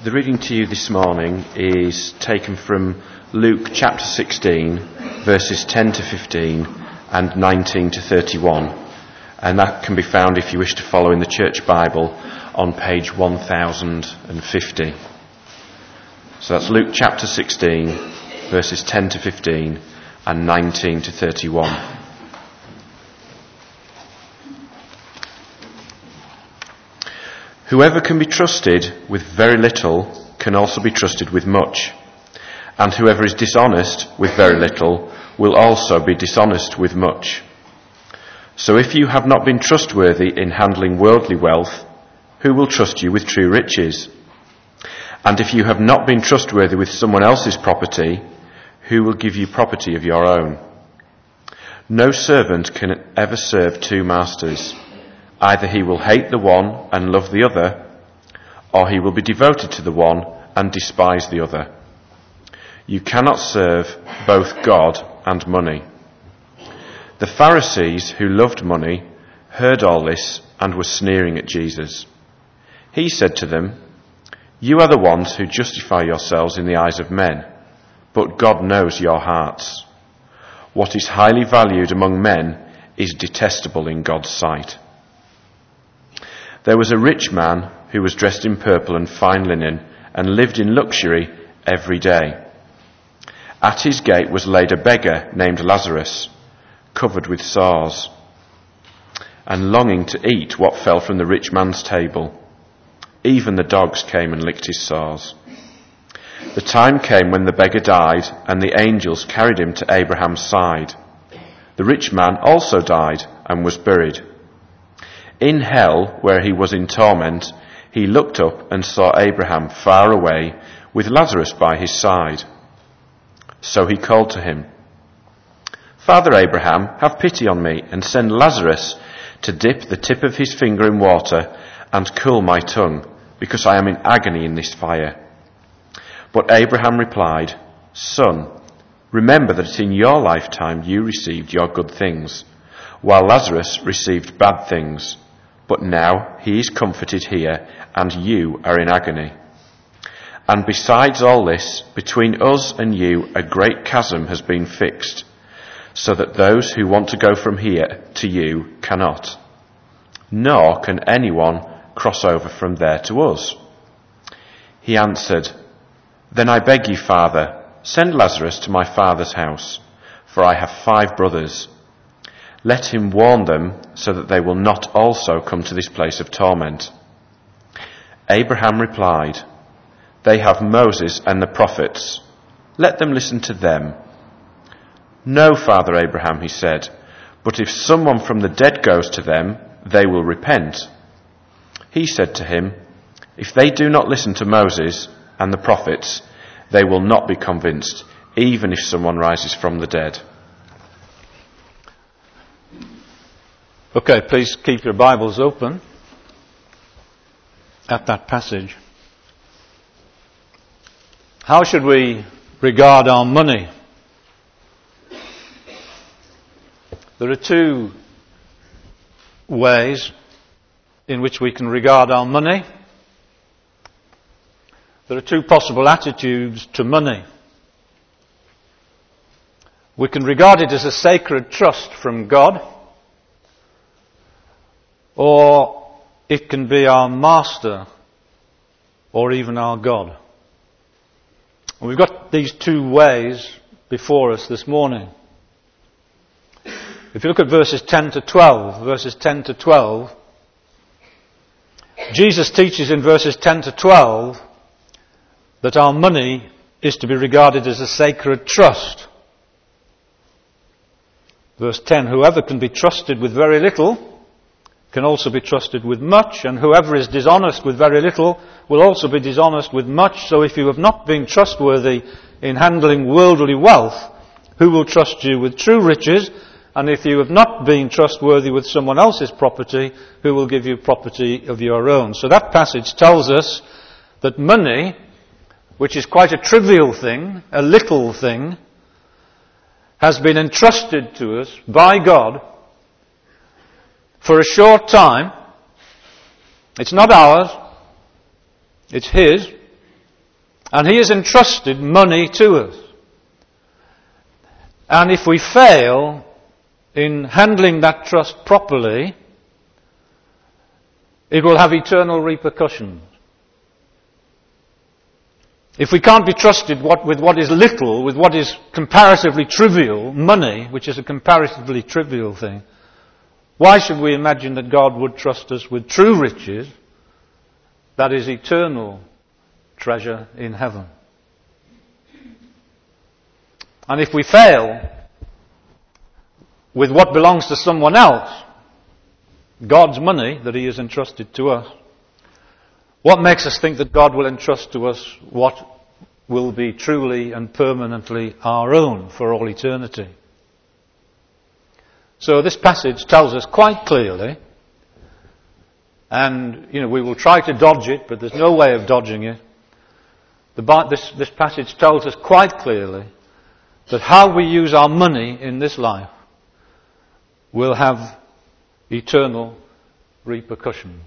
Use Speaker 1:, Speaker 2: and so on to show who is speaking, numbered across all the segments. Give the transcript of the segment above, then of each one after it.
Speaker 1: The reading to you this morning is taken from Luke chapter 16, verses 10 to 15 and 19 to 31. And that can be found, if you wish to follow in the Church Bible, on page 1050. So that's Luke chapter 16, verses 10 to 15 and 19 to 31. Whoever can be trusted with very little can also be trusted with much. And whoever is dishonest with very little will also be dishonest with much. So if you have not been trustworthy in handling worldly wealth, who will trust you with true riches? And if you have not been trustworthy with someone else's property, who will give you property of your own? No servant can ever serve two masters. Either he will hate the one and love the other, or he will be devoted to the one and despise the other. You cannot serve both God and money. The Pharisees, who loved money, heard all this and were sneering at Jesus. He said to them, "You are the ones who justify yourselves in the eyes of men, but God knows your hearts. What is highly valued among men is detestable in God's sight." There was a rich man who was dressed in purple and fine linen and lived in luxury every day. At his gate was laid a beggar named Lazarus, covered with sores, and longing to eat what fell from the rich man's table. Even the dogs came and licked his sores. The time came when the beggar died, and the angels carried him to Abraham's side. The rich man also died and was buried. In hell, where he was in torment, he looked up and saw Abraham far away with Lazarus by his side. So he called to him, "Father Abraham, have pity on me and send Lazarus to dip the tip of his finger in water and cool my tongue, because I am in agony in this fire." But Abraham replied, "Son, remember that in your lifetime you received your good things, while Lazarus received bad things. But now he is comforted here, and you are in agony. And besides all this, between us and you a great chasm has been fixed, so that those who want to go from here to you cannot, nor can anyone cross over from there to us." He answered, "Then I beg you, Father, send Lazarus to my father's house, for I have 5 brothers. Let him warn them so that they will not also come to this place of torment." Abraham replied, "They have Moses and the prophets. Let them listen to them." "No, Father Abraham," he said, "but if someone from the dead goes to them, they will repent." He said to him, "If they do not listen to Moses and the prophets, they will not be convinced, even if someone rises from the dead."
Speaker 2: Okay, please keep your Bibles open at that passage. How should we regard our money? There are 2 ways in which we can regard our money. There are 2 possible attitudes to money. We can regard it as a sacred trust from God, or it can be our master, or even our God. And we've got these 2 ways before us this morning. If you look at verses 10 to 12, Jesus teaches in verses 10 to 12 that our money is to be regarded as a sacred trust. Verse 10, "Whoever can be trusted with very little can also be trusted with much, and whoever is dishonest with very little will also be dishonest with much. So if you have not been trustworthy in handling worldly wealth, who will trust you with true riches? And if you have not been trustworthy with someone else's property, who will give you property of your own?" So that passage tells us that money, which is quite a trivial thing, a little thing, has been entrusted to us by God for a short time. It's not ours, it's His, And he has entrusted money to us. And if we fail in handling that trust properly, it will have eternal repercussions. If we can't be trusted with what is little, with what is comparatively trivial, money, which is a comparatively trivial thing, why should we imagine that God would trust us with true riches, that is eternal treasure in heaven? And if we fail with what belongs to someone else, God's money that he has entrusted to us, what makes us think that God will entrust to us what will be truly and permanently our own for all eternity? So this passage tells us quite clearly, and we will try to dodge it, but there's no way of dodging it. This passage tells us quite clearly that how we use our money in this life will have eternal repercussions.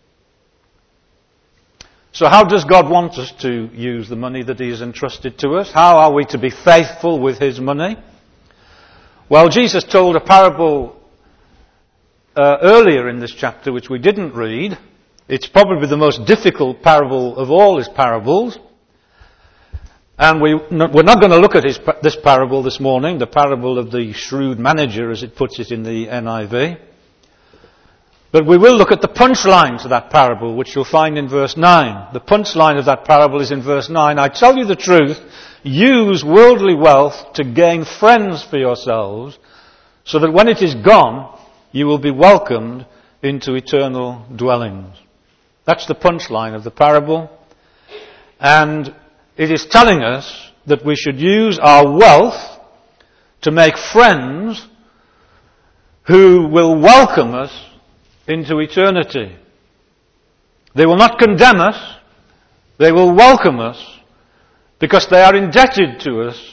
Speaker 2: So how does God want us to use the money that he has entrusted to us? How are we to be faithful with his money? Well, Jesus told a parable earlier in this chapter which we didn't read. It's probably the most difficult parable of all his parables. And we're not going to look at this parable this morning, the parable of the shrewd manager, as it puts it in the NIV. But we will look at the punchline to that parable, which you'll find in verse 9. The punchline of that parable is in verse 9. I tell you the truth, use worldly wealth to gain friends for yourselves, so that when it is gone, you will be welcomed into eternal dwellings. That's the punchline of the parable. And it is telling us that we should use our wealth to make friends who will welcome us into eternity. They will not condemn us, they will welcome us because they are indebted to us.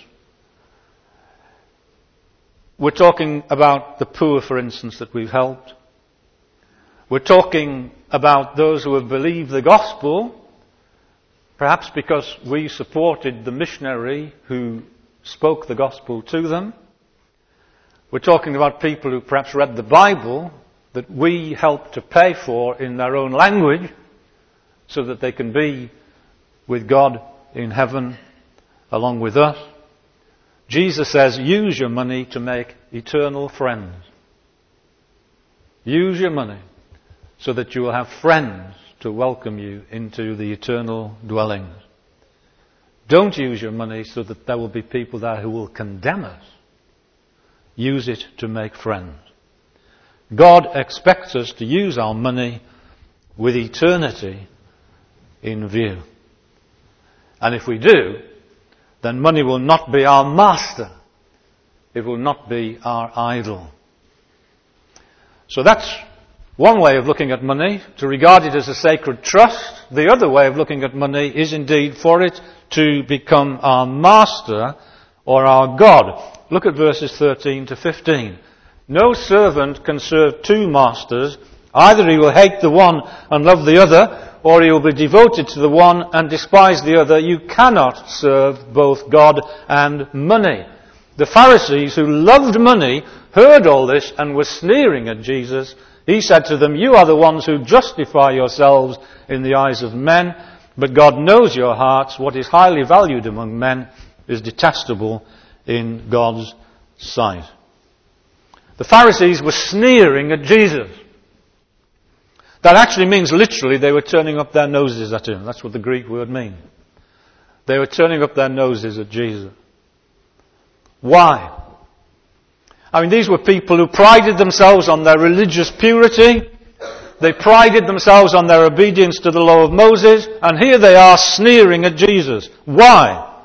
Speaker 2: We're talking about the poor, for instance, that we've helped. We're talking about those who have believed the gospel, perhaps because we supported the missionary who spoke the gospel to them. We're talking about people who perhaps read the Bible that we helped to pay for in their own language so that they can be with God in heaven along with us. Jesus says, use your money to make eternal friends. Use your money so that you will have friends to welcome you into the eternal dwellings. Don't use your money so that there will be people there who will condemn us. Use it to make friends. God expects us to use our money with eternity in view. And if we do, then money will not be our master. It will not be our idol. So that's one way of looking at money, to regard it as a sacred trust. The other way of looking at money is indeed for it to become our master or our God. Look at verses 13 to 15. No servant can serve two masters. Either he will hate the one and love the other, or he will be devoted to the one and despise the other. You cannot serve both God and money. The Pharisees, who loved money, heard all this and were sneering at Jesus. He said to them, you are the ones who justify yourselves in the eyes of men, but God knows your hearts. What is highly valued among men is detestable in God's sight. The Pharisees were sneering at Jesus. That actually means literally they were turning up their noses at him. That's what the Greek word means. They were turning up their noses at Jesus. Why? I mean, these were people who prided themselves on their religious purity. They prided themselves on their obedience to the law of Moses. And here they are sneering at Jesus. Why?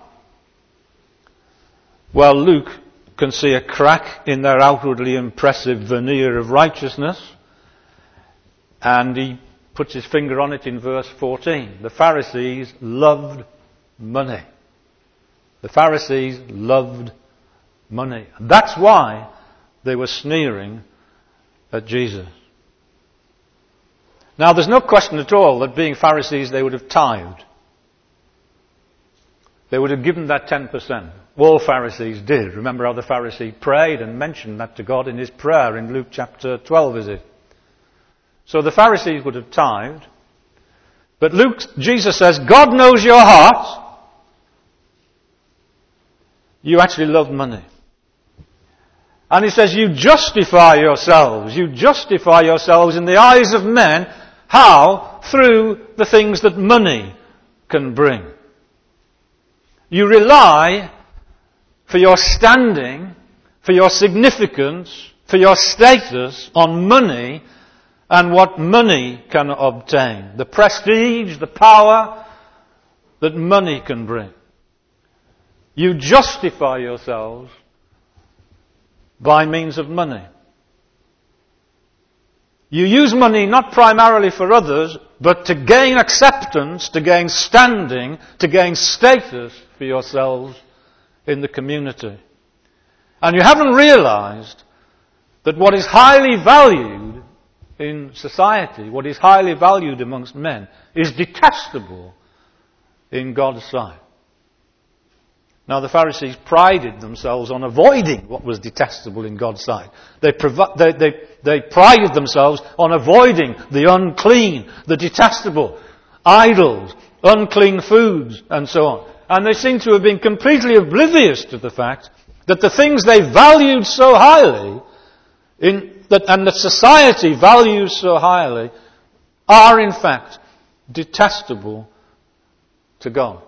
Speaker 2: Well, Luke can see a crack in their outwardly impressive veneer of righteousness. And he puts his finger on it in verse 14. The Pharisees loved money. The Pharisees loved money. That's why they were sneering at Jesus. Now, there's no question at all that being Pharisees, they would have tithed. they would have given that 10%. All Pharisees did. Remember how the Pharisee prayed and mentioned that to God in his prayer in Luke chapter 12, is it? So the Pharisees would have tithed. But Jesus says, God knows your heart. You actually love money. And he says, you justify yourselves. You justify yourselves in the eyes of men. How? Through the things that money can bring. You rely for your standing, for your significance, for your status on money and what money can obtain. The prestige, the power that money can bring. You justify yourselves by means of money. You use money not primarily for others, but to gain acceptance, to gain standing, to gain status for yourselves in the community. And you haven't realized that what is highly valued in society, what is highly valued amongst men, is detestable in God's sight. Now, the Pharisees prided themselves on avoiding what was detestable in God's sight. They prided themselves on avoiding the unclean, the detestable, idols, unclean foods, and so on. And they seem to have been completely oblivious to the fact that the things they valued so highly, and that society values so highly, are in fact detestable to God.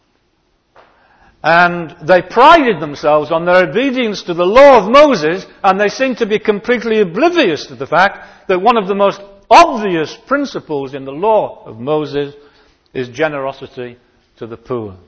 Speaker 2: And they prided themselves on their obedience to the law of Moses, and they seem to be completely oblivious to the fact that one of the most obvious principles in the law of Moses is generosity to the poor.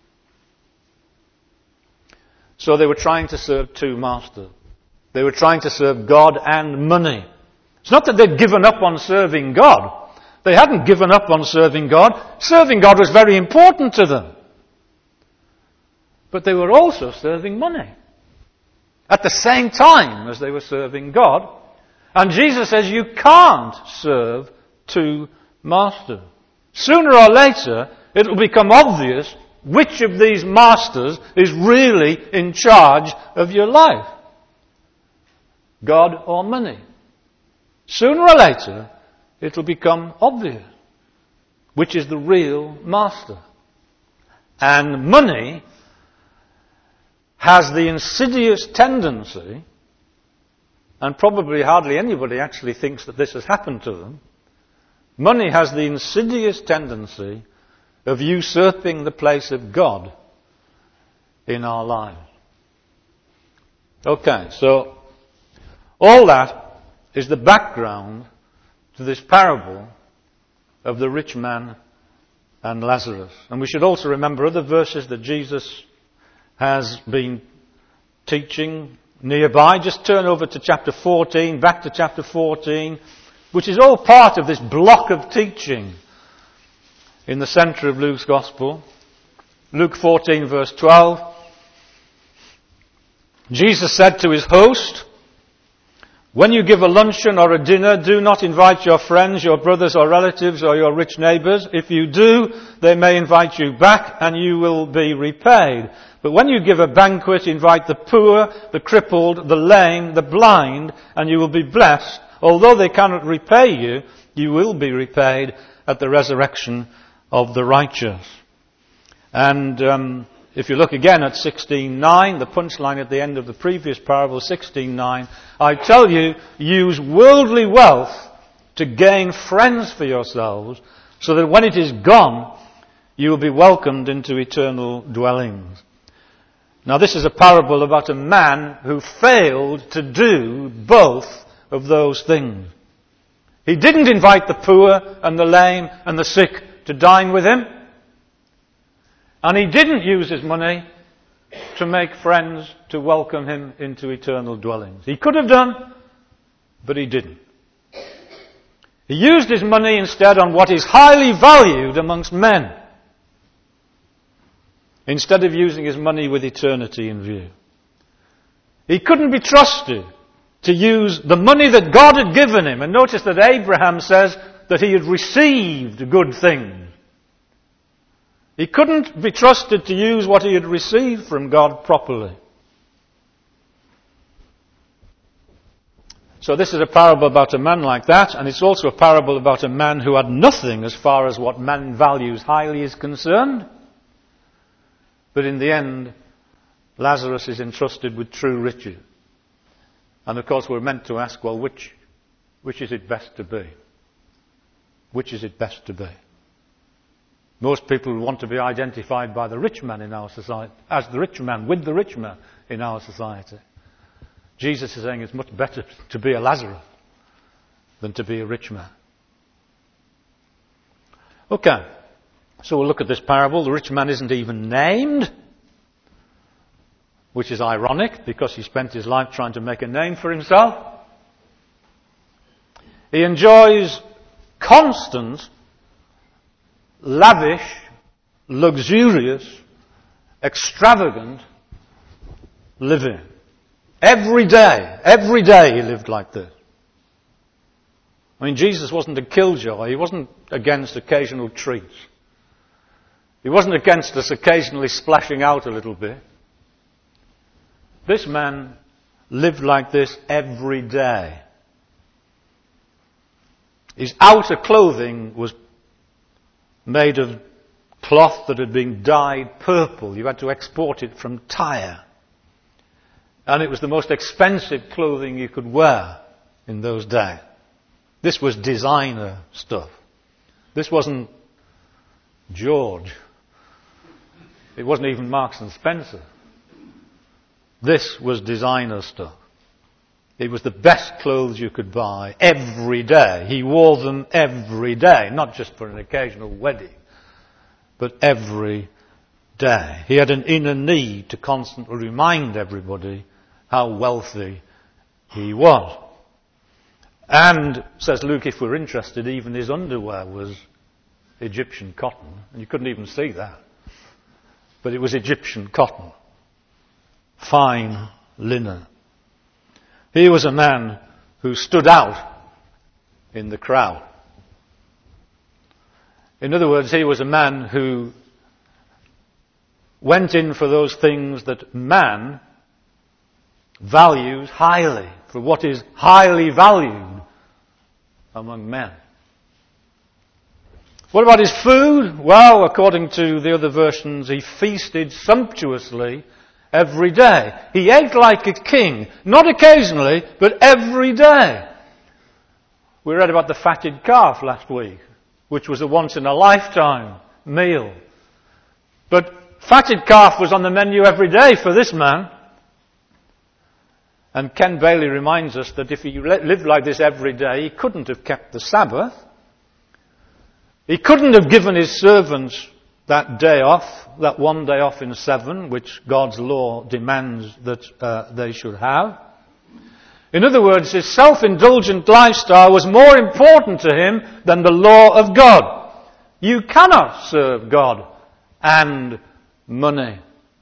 Speaker 2: So they were trying to serve two masters. They were trying to serve God and money. It's not that they'd given up on serving God. They hadn't given up on serving God. Serving God was very important to them. But they were also serving money at the same time as they were serving God. And Jesus says you can't serve two masters. Sooner or later, it will become obvious which of these masters is really in charge of your life. God or money. Sooner or later, it will become obvious which is the real master. And money has the insidious tendency, and probably hardly anybody actually thinks that this has happened to them, money has the insidious tendency of usurping the place of God in our lives. Okay, so all that is the background to this parable of the rich man and Lazarus. And we should also remember other verses that Jesus has been teaching nearby. Just turn over to chapter 14, back to chapter 14, which is all part of this block of teaching in the centre of Luke's Gospel. Luke 14 verse 12. Jesus said to his host, when you give a luncheon or a dinner, do not invite your friends, your brothers or relatives or your rich neighbours. If you do, they may invite you back and you will be repaid. But when you give a banquet, invite the poor, the crippled, the lame, the blind, and you will be blessed. Although they cannot repay you, you will be repaid at the resurrection of the righteous. And if you look again at 16:9, the punchline at the end of the previous parable, 16:9, I tell you, use worldly wealth to gain friends for yourselves, so that when it is gone, you will be welcomed into eternal dwellings. Now this is a parable about a man who failed to do both of those things. He didn't invite the poor and the lame and the sick to dine with him. And he didn't use his money to make friends to welcome him into eternal dwellings. He could have done, but he didn't. He used his money instead on what is highly valued amongst men, instead of using his money with eternity in view. He couldn't be trusted to use the money that God had given him. And notice that Abraham says that he had received good things. He couldn't be trusted to use what he had received from God properly. So this is a parable about a man like that, and it's also a parable about a man who had nothing as far as what man values highly is concerned. But in the end, Lazarus is entrusted with true riches. And of course we're meant to ask, well, which is it best to be? Which is it best to be? Most people want to be identified by the rich man in our society, as the rich man, with the rich man in our society. Jesus is saying it's much better to be a Lazarus than to be a rich man. Okay, so we'll look at this parable. The rich man isn't even named, which is ironic because he spent his life trying to make a name for himself. He enjoys constant, lavish, luxurious, extravagant living. Every day he lived like this. I mean, Jesus wasn't a killjoy. He wasn't against occasional treats. He wasn't against us occasionally splashing out a little bit. This man lived like this every day. His outer clothing was made of cloth that had been dyed purple. You had to export it from Tyre. And it was the most expensive clothing you could wear in those days. This was designer stuff. This wasn't George. It wasn't even Marks and Spencer. This was designer stuff. It was the best clothes you could buy every day. He wore them every day, not just for an occasional wedding, but every day. He had an inner need to constantly remind everybody how wealthy he was. And, says Luke, if we're interested, even his underwear was Egyptian cotton. And you couldn't even see that. But it was Egyptian cotton. Fine linen. He was a man who stood out in the crowd. In other words, he was a man who went in for those things that man values highly, for what is highly valued among men. What about his food? Well, according to the other versions, he feasted sumptuously every day. He ate like a king, not occasionally, but every day. We read about the fatted calf last week, which was a once-in-a-lifetime meal. But fatted calf was on the menu every day for this man. And Ken Bailey reminds us that if he lived like this every day, he couldn't have kept the Sabbath. He couldn't have given his servants that day off, that one day off in 7, which God's law demands that they should have. In other words, his self-indulgent lifestyle was more important to him than the law of God. You cannot serve God and money.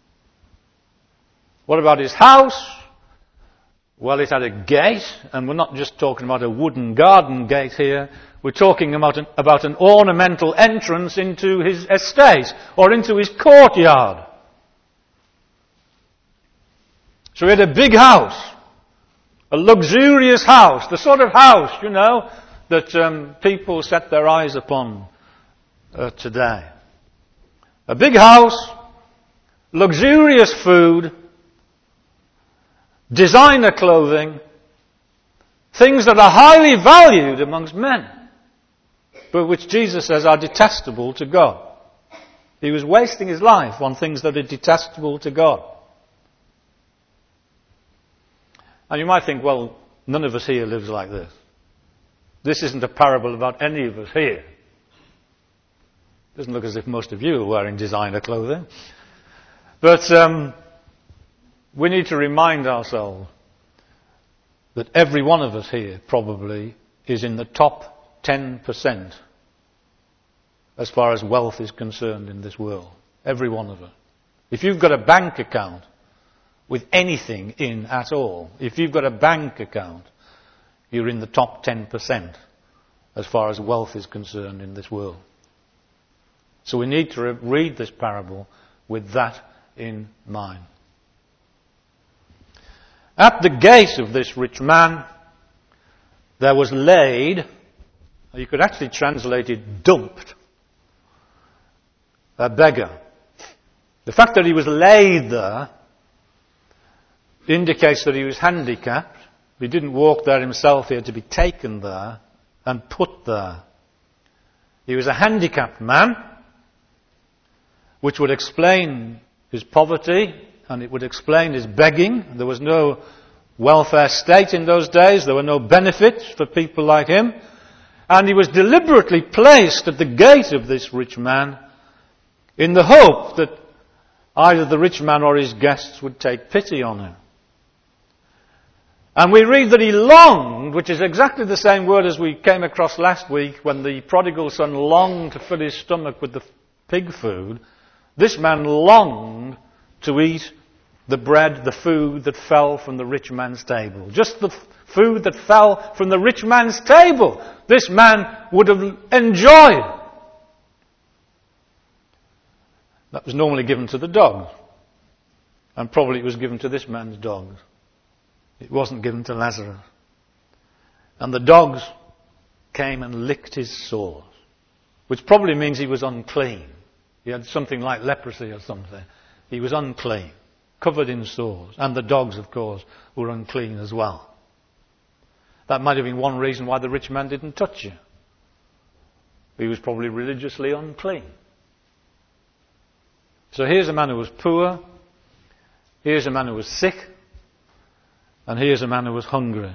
Speaker 2: What about his house? Well, it had a gate, and we're not just talking about a wooden garden gate here. We're talking about an ornamental entrance into his estate or into his courtyard. So he had a big house, a luxurious house, the sort of house, that people set their eyes upon today. A big house, luxurious food, designer clothing, things that are highly valued amongst men, but which Jesus says are detestable to God. He was wasting his life on things that are detestable to God. And you might think, well, none of us here lives like this. This isn't a parable about any of us here. Doesn't look as if most of you are wearing designer clothing. But we need to remind ourselves that every one of us here probably is in the top 10% as far as wealth is concerned in this world. Every one of us. If you've got a bank account with anything in at all, if you've got a bank account, you're in the top 10% as far as wealth is concerned in this world. So we need to read this parable with that in mind. At the gate of this rich man, there was laid, you could actually translate it dumped, a beggar. The fact that he was laid there indicates that he was handicapped. He didn't walk there himself, he had to be taken there and put there. He was a handicapped man, which would explain his poverty and it would explain his begging. There was no welfare state in those days. There were no benefits for people like him. And he was deliberately placed at the gate of this rich man in the hope that either the rich man or his guests would take pity on him. And we read that he longed, which is exactly the same word as we came across last week when the prodigal son longed to fill his stomach with the pig food. This man longed to eat the bread, the food that fell from the rich man's table. Just the food that fell from the rich man's table, this man would have enjoyed. That was normally given to the dogs. And probably it was given to this man's dogs. It wasn't given to Lazarus. And the dogs came and licked his sores, which probably means he was unclean. He had something like leprosy or something. He was unclean, covered in sores. And the dogs, of course, were unclean as well. That might have been one reason why the rich man didn't touch you. He was probably religiously unclean. So here's a man who was poor. Here's a man who was sick. And here's a man who was hungry.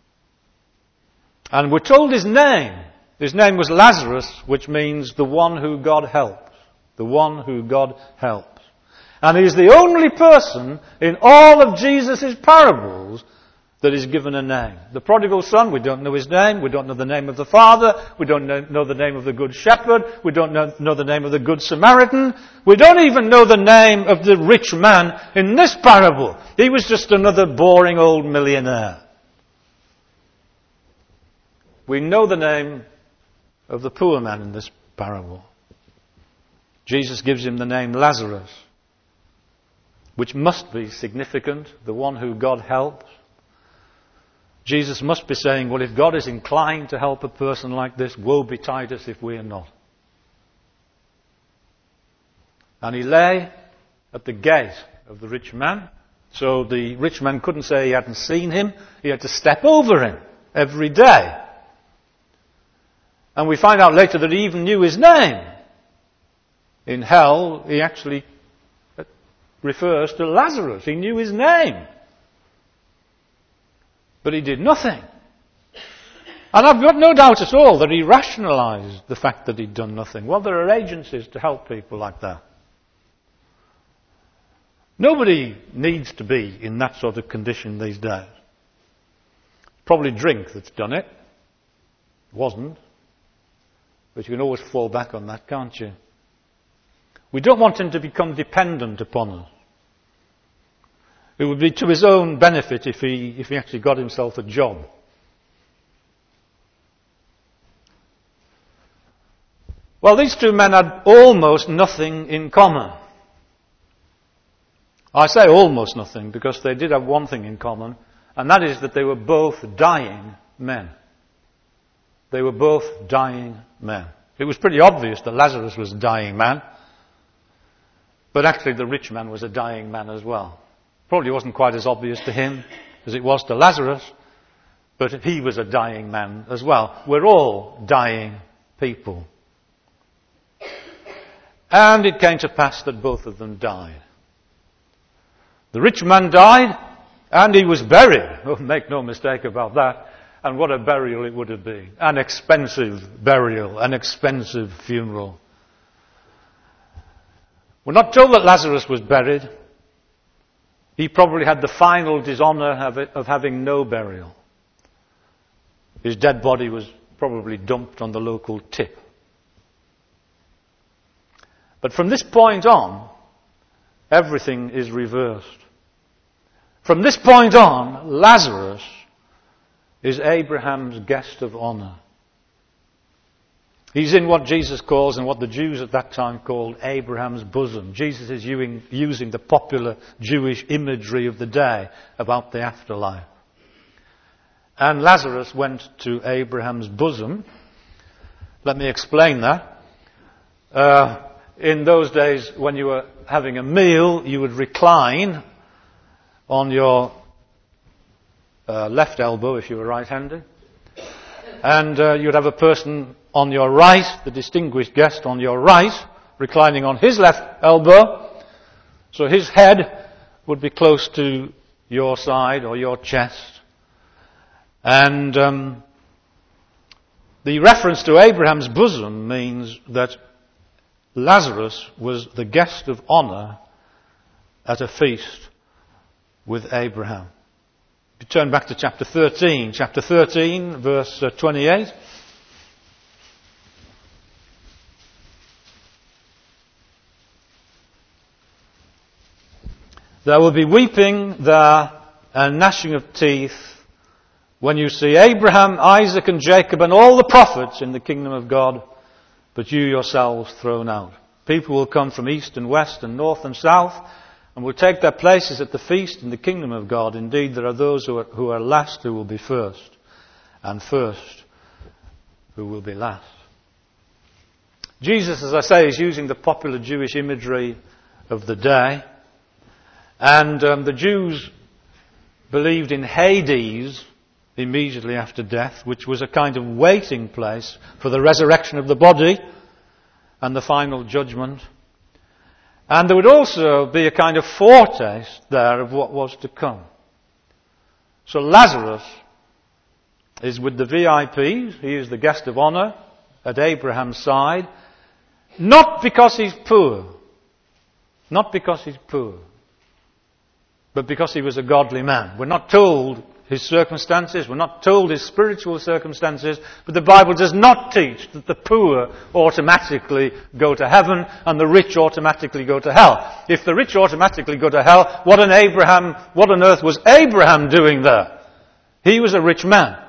Speaker 2: And we're told his name. His name was Lazarus, which means the one who God helps. The one who God helps. And he's the only person in all of Jesus' parables that is given a name. The prodigal son, we don't know his name. We don't know the name of the father. We don't know the name of the good shepherd. We don't know the name of the good Samaritan. We don't even know the name of the rich man in this parable. He was just another boring old millionaire. We know the name of the poor man in this parable. Jesus gives him the name Lazarus, which must be significant, the one who God helps. Jesus must be saying, well, if God is inclined to help a person like this, woe betide us if we are not. And he lay at the gate of the rich man. So the rich man couldn't say he hadn't seen him. He had to step over him every day. And we find out later that he even knew his name. In hell, he actually refers to Lazarus. He knew his name. But he did nothing. And I've got no doubt at all that he rationalized the fact that he'd done nothing. Well, there are agencies to help people like that. Nobody needs to be in that sort of condition these days. Probably drink that's done it. It wasn't. But you can always fall back on that, can't you? We don't want him to become dependent upon us. It would be to his own benefit if he actually got himself a job. Well, these two men had almost nothing in common. I say almost nothing because they did have one thing in common, and that is that they were both dying men. They were both dying men. It was pretty obvious that Lazarus was a dying man, but actually the rich man was a dying man as well. Probably wasn't quite as obvious to him as it was to Lazarus, but he was a dying man as well. We're all dying people. And it came to pass that both of them died. The rich man died, and he was buried. Oh, make no mistake about that. And what a burial it would have been. An expensive burial, an expensive funeral. We're not told that Lazarus was buried. He probably had the final dishonour of having no burial. His dead body was probably dumped on the local tip. But from this point on, everything is reversed. From this point on, Lazarus is Abraham's guest of honour. He's in what Jesus calls, and what the Jews at that time called, Abraham's bosom. Jesus is using the popular Jewish imagery of the day about the afterlife. And Lazarus went to Abraham's bosom. Let me explain that. In those days, when you were having a meal, you would recline on your left elbow if you were right-handed. And you'd have a person on your right, the distinguished guest on your right, reclining on his left elbow. So his head would be close to your side or your chest. And the reference to Abraham's bosom means that Lazarus was the guest of honor at a feast with Abraham. If you turn back to chapter 13, verse 28. There will be weeping there and gnashing of teeth when you see Abraham, Isaac and Jacob and all the prophets in the kingdom of God, but you yourselves thrown out. People will come from east and west and north and south, and will take their places at the feast in the kingdom of God. Indeed, there are those who are last who will be first, and first who will be last. Jesus, as I say, is using the popular Jewish imagery of the day. And the Jews believed in Hades immediately after death, which was a kind of waiting place for the resurrection of the body and the final judgment. And there would also be a kind of foretaste there of what was to come. So Lazarus is with the VIPs. He is the guest of honor at Abraham's side. Not because he's poor. Not because he's poor. But because he was a godly man. We're not told his circumstances. We're not told his spiritual circumstances. But the Bible does not teach that the poor automatically go to heaven and the rich automatically go to hell. If the rich automatically go to hell, what on earth was Abraham doing there? He was a rich man.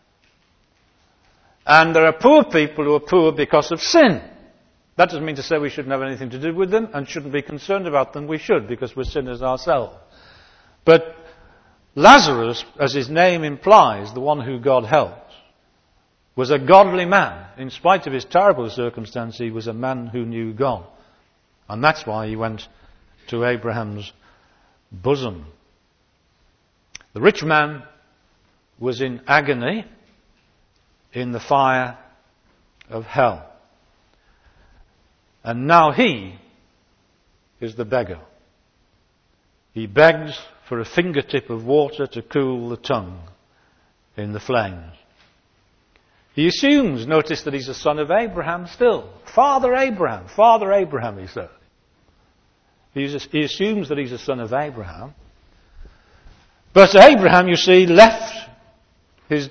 Speaker 2: And there are poor people who are poor because of sin. That doesn't mean to say we shouldn't have anything to do with them and shouldn't be concerned about them. We should, because we're sinners ourselves. But Lazarus, as his name implies, the one who God helps, was a godly man. In spite of his terrible circumstance, he was a man who knew God. And that's why he went to Abraham's bosom. The rich man was in agony in the fire of hell. And now he is the beggar. He begs for a fingertip of water to cool the tongue in the flames. He assumes, notice that he's a son of Abraham still. Father Abraham, he says. He assumes that he's a son of Abraham. But Abraham, you see, left his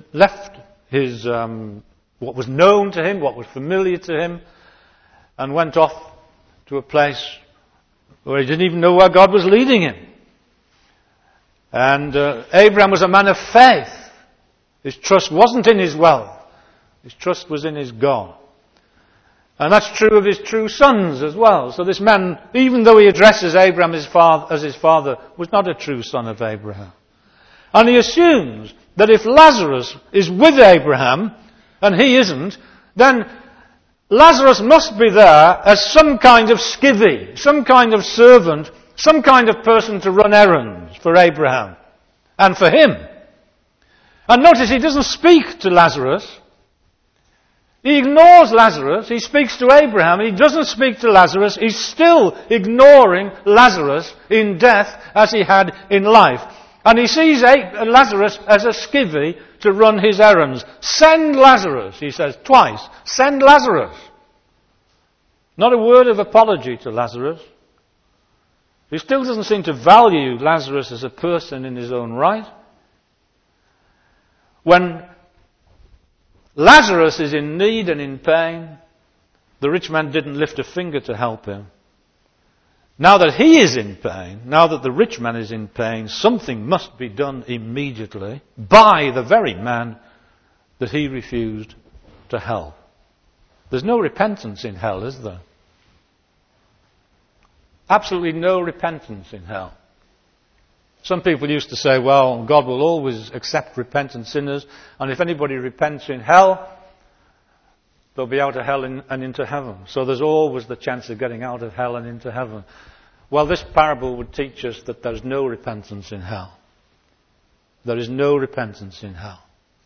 Speaker 2: what was known to him, what was familiar to him, and went off to a place where he didn't even know where God was leading him. And Abraham was a man of faith. His trust wasn't in his wealth. His trust was in his God. And that's true of his true sons as well. So this man, even though he addresses Abraham as his father, was not a true son of Abraham. And he assumes that if Lazarus is with Abraham, and he isn't, then Lazarus must be there as some kind of skivvy, some kind of servant, some kind of person to run errands for Abraham and for him. And notice he doesn't speak to Lazarus. He ignores Lazarus. He speaks to Abraham. He doesn't speak to Lazarus. He's still ignoring Lazarus in death as he had in life. And he sees Lazarus as a skivvy to run his errands. Send Lazarus, he says twice. Send Lazarus. Not a word of apology to Lazarus. He still doesn't seem to value Lazarus as a person in his own right. When Lazarus is in need and in pain, the rich man didn't lift a finger to help him. Now that he is in pain, now that the rich man is in pain, something must be done immediately by the very man that he refused to help. There's no repentance in hell, is there? Absolutely no repentance in hell. Some people used to say, well, God will always accept repentant sinners, and if anybody repents in hell, they'll be out of hell and into heaven. So there's always the chance of getting out of hell and into heaven. Well, this parable would teach us that there's no repentance in hell. There is no repentance in hell.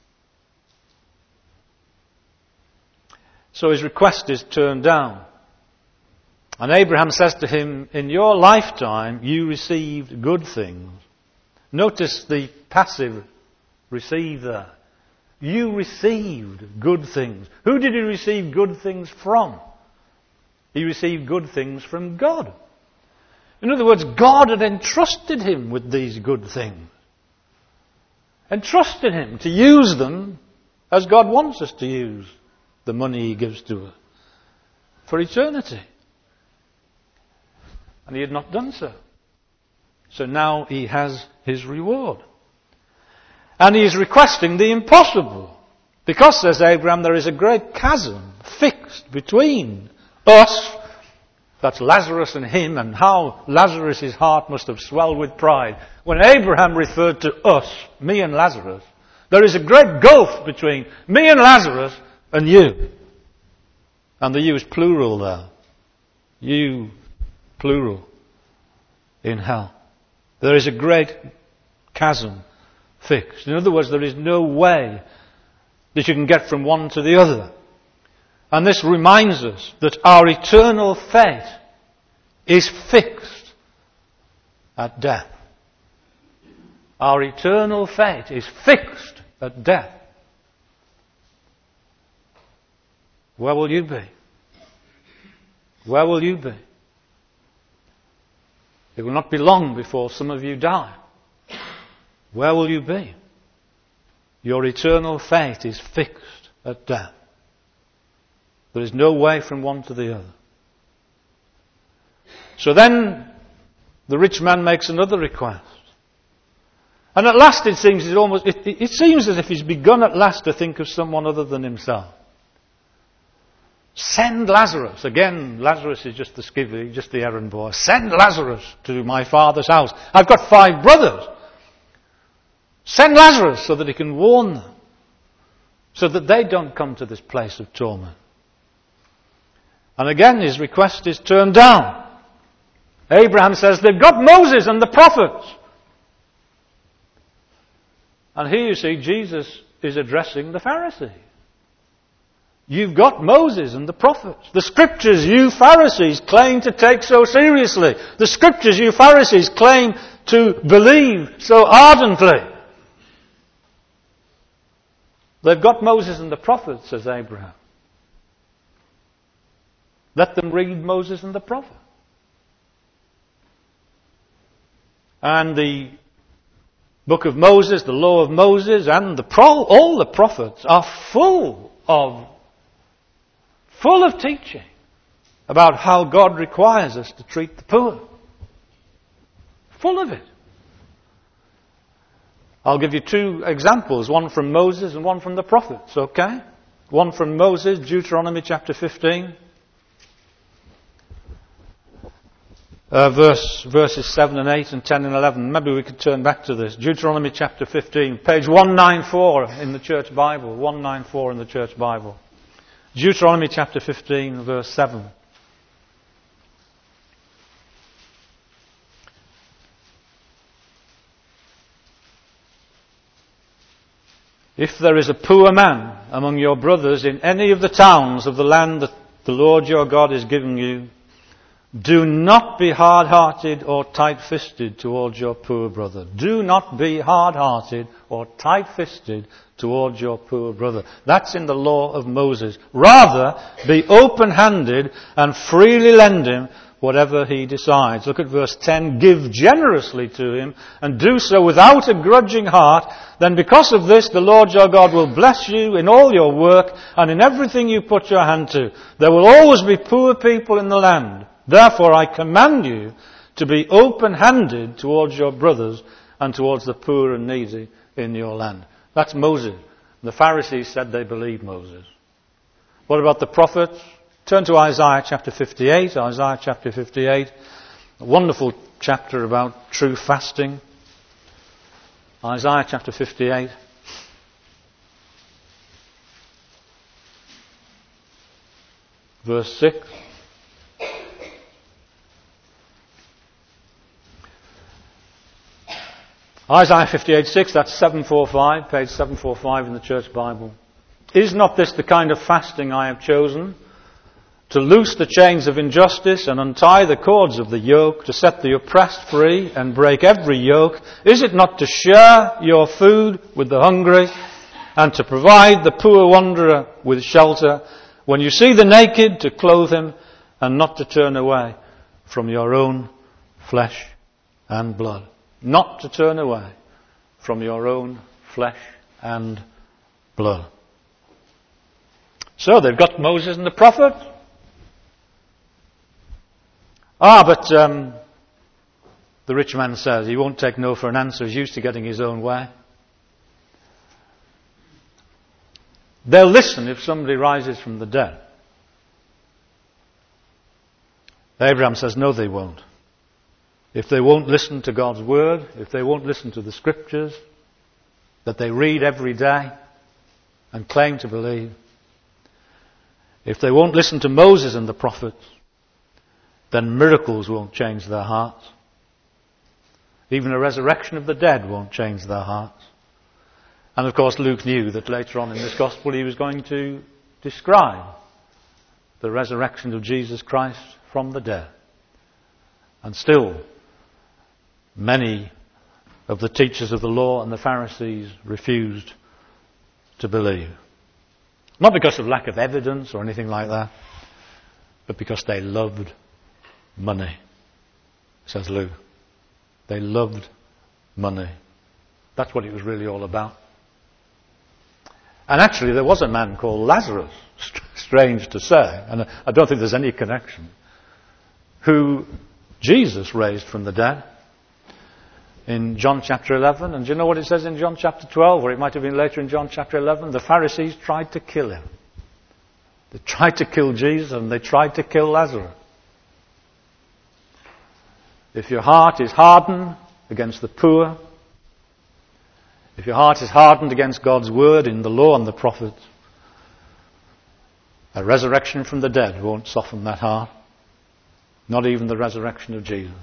Speaker 2: So his request is turned down. And Abraham says to him, in your lifetime you received good things. Notice the passive receive there. You received good things. Who did he receive good things from? He received good things from God. In other words, God had entrusted him with these good things. Entrusted him to use them as God wants us to use the money he gives to us for eternity. And he had not done so. So now he has his reward. And he is requesting the impossible. Because, says Abraham, there is a great chasm fixed between us, that's Lazarus and him, and how Lazarus' heart must have swelled with pride. When Abraham referred to us, me and Lazarus, there is a great gulf between me and Lazarus and you. And the you is plural there. You, plural, in hell. There is a great chasm fixed. In other words, there is no way that you can get from one to the other. And this reminds us that our eternal fate is fixed at death. Our eternal fate is fixed at death. Where will you be? Where will you be? It will not be long before some of you die. Where will you be? Your eternal fate is fixed at death. There is no way from one to the other. So then the rich man makes another request. And at last it seems it seems as if he's begun at last to think of someone other than himself. Send Lazarus. Again, Lazarus is just the skivvy, just the errand boy. Send Lazarus to my father's house. I've got 5 brothers. Send Lazarus so that he can warn them. So that they don't come to this place of torment. And again, his request is turned down. Abraham says, they've got Moses and the prophets. And here you see Jesus is addressing the Pharisees. You've got Moses and the prophets. The scriptures you Pharisees claim to take so seriously. The scriptures you Pharisees claim to believe so ardently. They've got Moses and the prophets, says Abraham. Let them read Moses and the prophets. And the book of Moses, the law of Moses, and all the prophets are full of teaching about how God requires us to treat the poor. Full of it. I'll give you 2 examples, one from Moses and one from the prophets, okay? One from Moses, Deuteronomy chapter 15. Verses 7 and 8 and 10 and 11. Maybe we could turn back to this. Deuteronomy chapter 15, page 194 in the Church Bible. 194 in the Church Bible. Deuteronomy chapter 15, verse 7. If there is a poor man among your brothers in any of the towns of the land that the Lord your God is giving you, do not be hard-hearted or tight-fisted towards your poor brother. Do not be hard-hearted or tight-fisted towards your poor brother. That's in the law of Moses. Rather, be open-handed and freely lend him whatever he decides. Look at verse 10. Give generously to him and do so without a grudging heart. Then because of this, the Lord your God will bless you in all your work and in everything you put your hand to. There will always be poor people in the land. Therefore, I command you to be open-handed towards your brothers and towards the poor and needy in your land. That's Moses. The Pharisees said they believed Moses. What about the prophets? Turn to Isaiah chapter 58. Isaiah chapter 58. A wonderful chapter about true fasting. Isaiah chapter 58. Verse 6. Isaiah 58:6, that's 745, page 745 in the Church Bible. Is not this the kind of fasting I have chosen? To loose the chains of injustice and untie the cords of the yoke, to set the oppressed free and break every yoke? Is it not to share your food with the hungry and to provide the poor wanderer with shelter? When you see the naked, to clothe him and not to turn away from your own flesh and blood. Not to turn away from your own flesh and blood. So they've got Moses and the prophet. But the rich man says he won't take no for an answer. He's used to getting his own way. They'll listen if somebody rises from the dead. Abraham says no, they won't. If they won't listen to God's word, if they won't listen to the scriptures that they read every day and claim to believe, if they won't listen to Moses and the prophets, then miracles won't change their hearts. Even a resurrection of the dead won't change their hearts. And of course Luke knew that later on in this gospel he was going to describe the resurrection of Jesus Christ from the dead. And still, many of the teachers of the law and the Pharisees refused to believe. Not because of lack of evidence or anything like that, but because they loved money, says Luke. They loved money. That's what it was really all about. And actually there was a man called Lazarus, strange to say, and I don't think there's any connection, who Jesus raised from the dead in John chapter 11. And do you know what it says in John chapter 12, or it might have been later in John chapter 11? The Pharisees tried to kill him. They tried to kill Jesus and they tried to kill Lazarus. If your heart is hardened against the poor, if your heart is hardened against God's word in the law and the prophets, a resurrection from the dead won't soften that heart. Not even the resurrection of Jesus.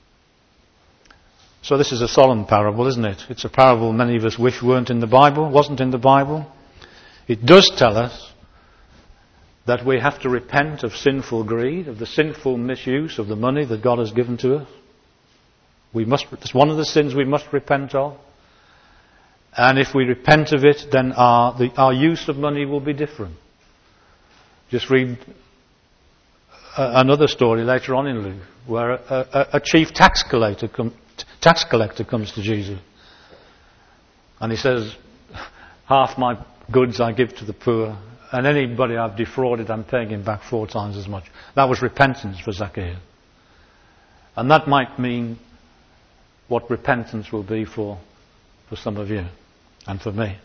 Speaker 2: So this is a solemn parable, isn't it? It's a parable many of us wish wasn't in the Bible. It does tell us that we have to repent of sinful greed, of the sinful misuse of the money that God has given to us. It's one of the sins we must repent of. And if we repent of it, then our use of money will be different. Just read another story later on in Luke, where a chief tax collector comes to Jesus. And he says, half my goods I give to the poor, and anybody I've defrauded, I'm paying him back 4 times as much. That was repentance for Zacchaeus. And that might mean what repentance will be for some of you and for me.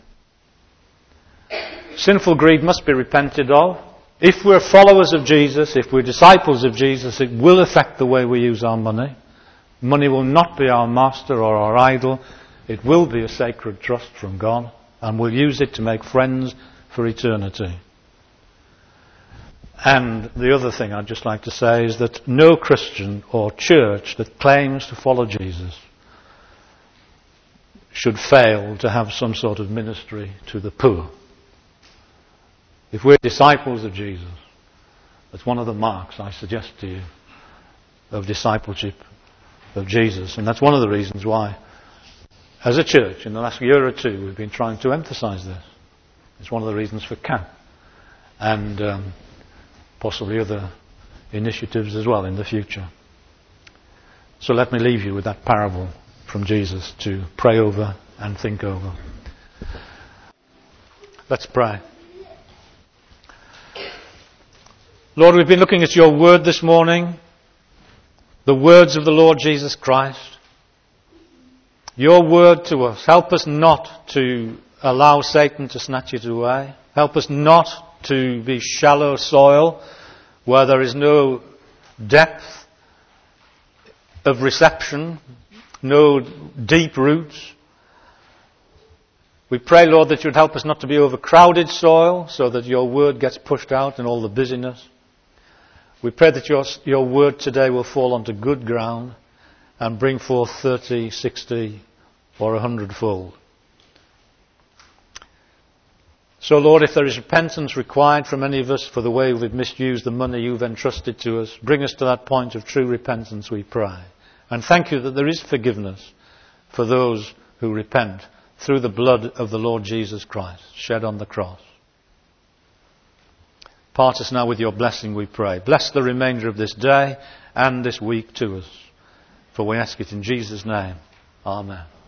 Speaker 2: Sinful greed must be repented of. If we're followers of Jesus, if we're disciples of Jesus, it will affect the way we use our money. Money will not be our master or our idol. It will be a sacred trust from God, and we'll use it to make friends for eternity. And the other thing I'd just like to say is that no Christian or church that claims to follow Jesus should fail to have some sort of ministry to the poor. If we're disciples of Jesus, that's one of the marks I suggest to you of discipleship of Jesus. And that's one of the reasons why, as a church, in the last year or two, we've been trying to emphasize this. It's one of the reasons for CAMP and possibly other initiatives as well in the future. So let me leave you with that parable from Jesus to pray over and think over. Let's pray. Lord, we've been looking at your word this morning, the words of the Lord Jesus Christ. Your word to us. Help us not to allow Satan to snatch it away. Help us not to be shallow soil where there is no depth of reception, no deep roots. We pray, Lord, that you would help us not to be overcrowded soil so that your word gets pushed out in all the busyness. We pray that your word today will fall onto good ground and bring forth 30, 60 or 100-fold. So, Lord, if there is repentance required from any of us for the way we've misused the money you've entrusted to us, bring us to that point of true repentance, we pray. And thank you that there is forgiveness for those who repent through the blood of the Lord Jesus Christ shed on the cross. Part us now with your blessing, we pray. Bless the remainder of this day and this week to us. For we ask it in Jesus' name. Amen.